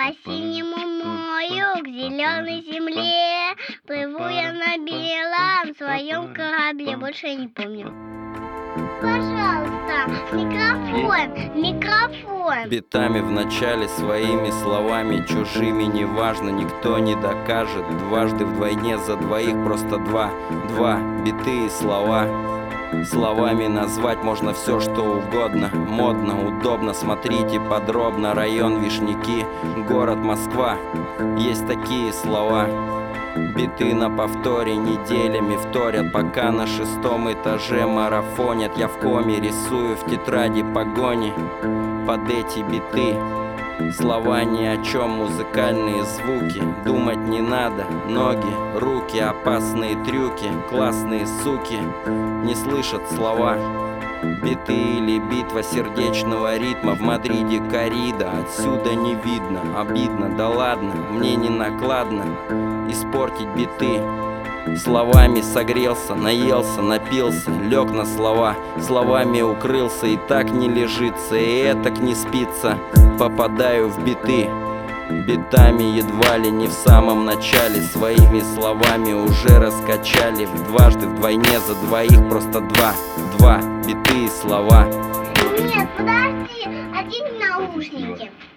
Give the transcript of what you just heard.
По синему морю, к зеленой земле плыву я на белом своем корабле. Больше я не помню. Пожалуйста, микрофон. Битами в начале, своими словами чужими, неважно, никто не докажет. Дважды вдвойне за двоих, просто два биты и слова. Словами назвать можно все, что угодно. Модно, удобно, смотрите подробно. Район Вишняки, город Москва. Есть такие слова. Биты на повторе неделями вторят, пока на 6-м этаже марафонят. Я в коме рисую в тетради погони под эти биты. Слова ни о чем, музыкальные звуки. Думать не надо, ноги, руки, опасные трюки. Классные суки не слышат слова. Биты или битва сердечного ритма. В Мадриде коррида, отсюда не видно. Обидно, да ладно, мне не накладно испортить биты. Словами согрелся, наелся, напился, лег на слова. Словами укрылся, и так не лежится, и этак не спится. Попадаю в биты. Битами едва ли не в самом начале. Своими словами уже раскачали. Дважды вдвойне за двоих, просто два биты и слова. Нет, подожди, одень наушники.